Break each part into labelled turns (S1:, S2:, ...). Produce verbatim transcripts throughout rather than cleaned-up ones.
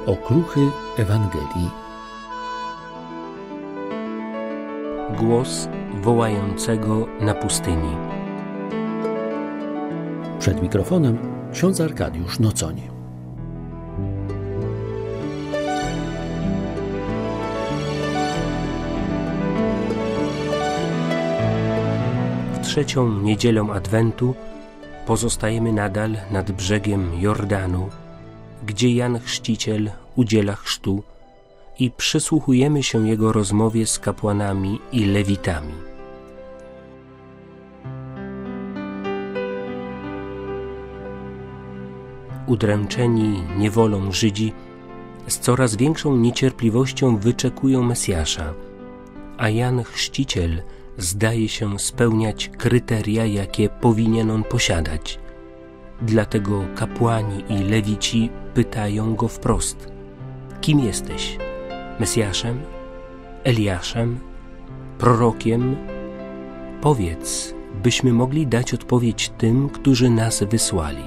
S1: Okruchy Ewangelii.
S2: Głos wołającego na pustyni.
S1: Przed mikrofonem ksiądz Arkadiusz Nocoń.
S2: W trzecią niedzielę Adwentu pozostajemy nadal nad brzegiem Jordanu, gdzie Jan Chrzciciel udziela chrztu i przysłuchujemy się jego rozmowie z kapłanami i lewitami. Udręczeni niewolą Żydzi z coraz większą niecierpliwością wyczekują Mesjasza, a Jan Chrzciciel zdaje się spełniać kryteria, jakie powinien on posiadać. Dlatego kapłani i lewici pytają go wprost: kim jesteś? Mesjaszem? Eliaszem? Prorokiem? Powiedz, byśmy mogli dać odpowiedź tym, którzy nas wysłali.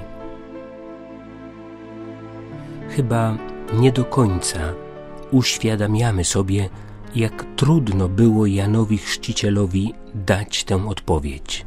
S2: Chyba nie do końca uświadamiamy sobie, jak trudno było Janowi Chrzcicielowi dać tę odpowiedź.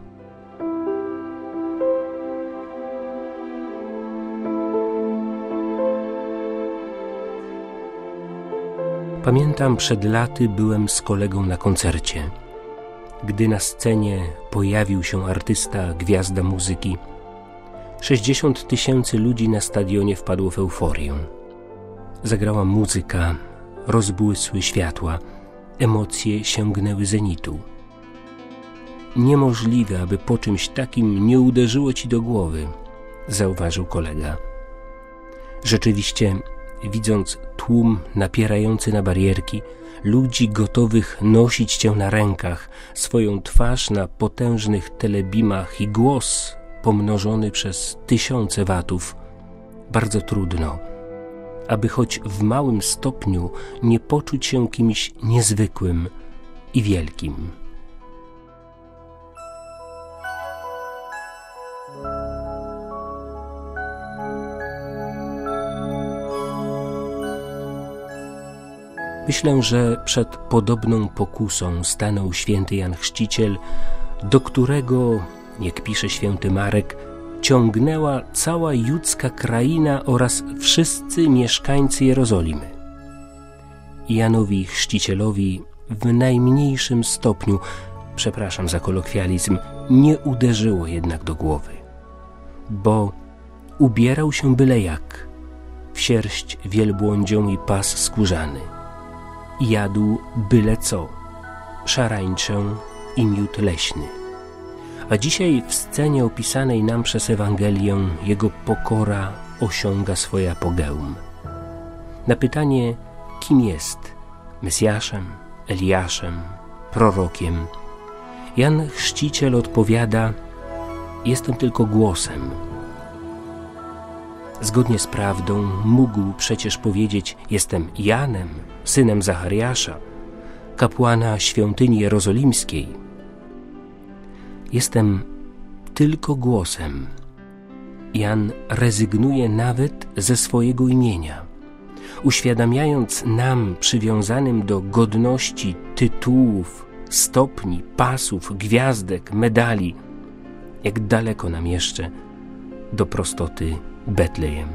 S2: Pamiętam, przed laty byłem z kolegą na koncercie. Gdy na scenie pojawił się artysta, gwiazda muzyki, sześćdziesiąt tysięcy ludzi na stadionie wpadło w euforię. Zagrała muzyka, rozbłysły światła, emocje sięgnęły zenitu. Niemożliwe, aby po czymś takim nie uderzyło ci do głowy, zauważył kolega. Rzeczywiście, widząc tłum napierający na barierki, ludzi gotowych nosić cię na rękach, swoją twarz na potężnych telebimach i głos pomnożony przez tysiące watów, bardzo trudno, aby choć w małym stopniu nie poczuć się kimś niezwykłym i wielkim. Myślę, że przed podobną pokusą stanął święty Jan Chrzciciel, do którego, jak pisze święty Marek, ciągnęła cała judzka kraina oraz wszyscy mieszkańcy Jerozolimy. Janowi Chrzcicielowi w najmniejszym stopniu, przepraszam za kolokwializm, nie uderzyło jednak do głowy, bo ubierał się byle jak, w sierść wielbłądzią i pas skórzany. Jadł byle co, szarańczę i miód leśny. A dzisiaj w scenie opisanej nam przez Ewangelię jego pokora osiąga swoje apogeum. Na pytanie, kim jest, Mesjaszem, Eliaszem, prorokiem, Jan Chrzciciel odpowiada: jestem tylko głosem. Zgodnie z prawdą mógł przecież powiedzieć: jestem Janem, synem Zachariasza, kapłana świątyni jerozolimskiej. Jestem tylko głosem. Jan rezygnuje nawet ze swojego imienia, uświadamiając nam, przywiązanym do godności, tytułów, stopni, pasów, gwiazdek, medali, jak daleko nam jeszcze do prostoty Betlejem.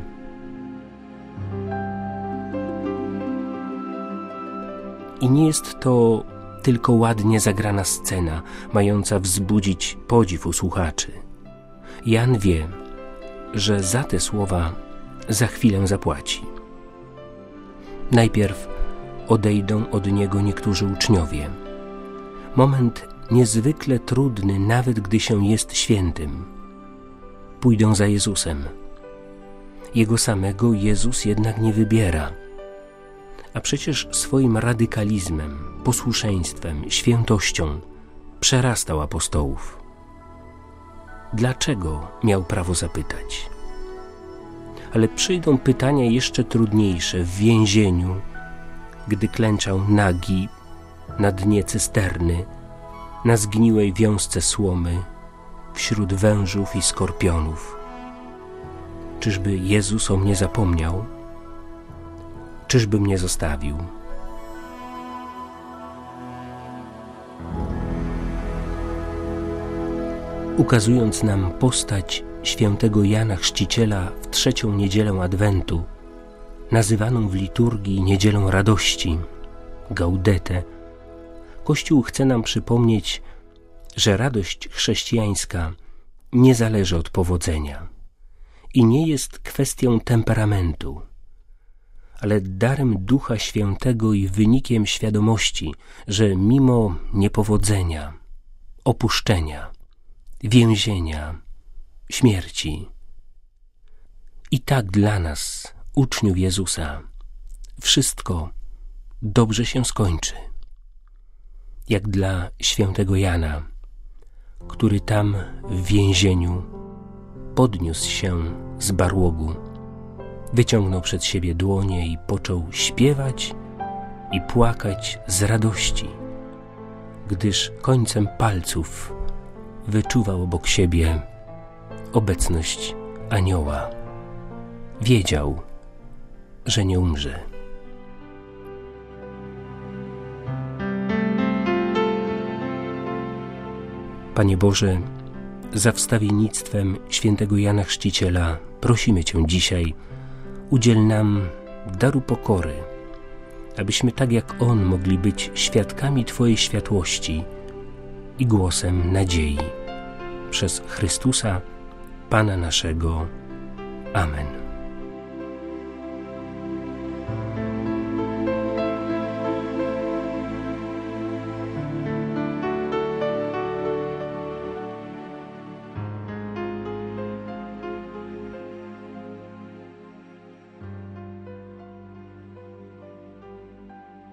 S2: I nie jest to tylko ładnie zagrana scena, mająca wzbudzić podziw u słuchaczy. Jan wie, że za te słowa za chwilę zapłaci. Najpierw odejdą od niego niektórzy uczniowie. Moment niezwykle trudny, nawet gdy się jest świętym. Pójdą za Jezusem. Jego samego Jezus jednak nie wybiera. A przecież swoim radykalizmem, posłuszeństwem, świętością przerastał apostołów. Dlaczego miał prawo zapytać? Ale przyjdą pytania jeszcze trudniejsze w więzieniu, gdy klęczał nagi na dnie cysterny, na zgniłej wiązce słomy, wśród wężów i skorpionów. Czyżby Jezus o mnie zapomniał? czyżby mnie zostawił? Ukazując nam postać świętego Jana Chrzciciela w trzecią niedzielę Adwentu, nazywaną w liturgii Niedzielą Radości, Gaudete, Kościół chce nam przypomnieć, że radość chrześcijańska nie zależy od powodzenia i nie jest kwestią temperamentu, ale darem Ducha Świętego i wynikiem świadomości, że mimo niepowodzenia, opuszczenia, więzienia, śmierci, i tak dla nas, uczniów Jezusa, wszystko dobrze się skończy. Jak dla świętego Jana, który tam w więzieniu podniósł się z barłogu, wyciągnął przed siebie dłonie i począł śpiewać i płakać z radości, gdyż końcem palców wyczuwał obok siebie obecność anioła. Wiedział, że nie umrze. Panie Boże, za wstawiennictwem świętego Jana Chrzciciela prosimy Cię dzisiaj, udziel nam daru pokory, abyśmy tak jak On mogli być świadkami Twojej światłości i głosem nadziei. Przez Chrystusa, Pana naszego. Amen.